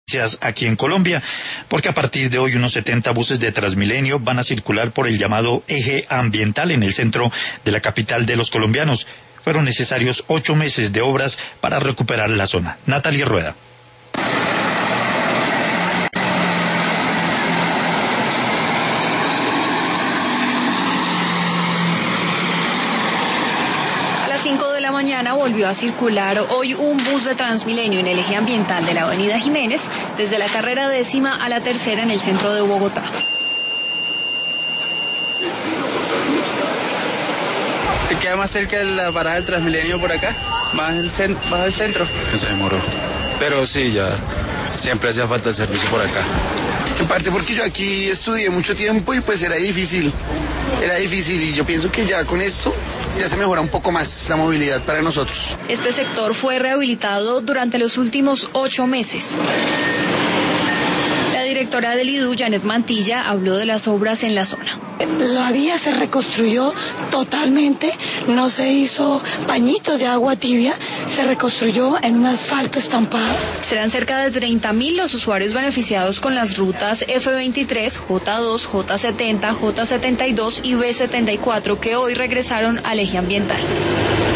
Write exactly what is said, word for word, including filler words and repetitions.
aquí en Colombia, porque a partir de hoy unos setenta buses de Transmilenio van a circular por el llamado eje ambiental en el centro de la capital de los colombianos. Fueron necesarios ocho meses de obras para recuperar la zona. Natalia Rueda. cinco de la mañana volvió a circular hoy un bus de Transmilenio en el eje ambiental de la avenida Jiménez, desde la carrera décima a la tercera en el centro de Bogotá. ¿Te queda más cerca de la parada del Transmilenio por acá? ¿Más el, cent más el centro? Se demoró, pero sí, ya siempre hacía falta el servicio por acá. En parte porque yo aquí estudié mucho tiempo y pues era difícil, era difícil y yo pienso que ya con esto ya se mejora un poco más la movilidad para nosotros. Este sector fue rehabilitado durante los últimos ocho meses. La directora del I D U, Janet Mantilla, habló de las obras en la zona. La vía se reconstruyó totalmente, no se hizo pañitos de agua tibia, se reconstruyó en un asfalto estampado. Serán cerca de treinta mil los usuarios beneficiados con las rutas F veintitrés, J dos, J setenta, J setenta y dos y B setenta y cuatro que hoy regresaron al eje ambiental.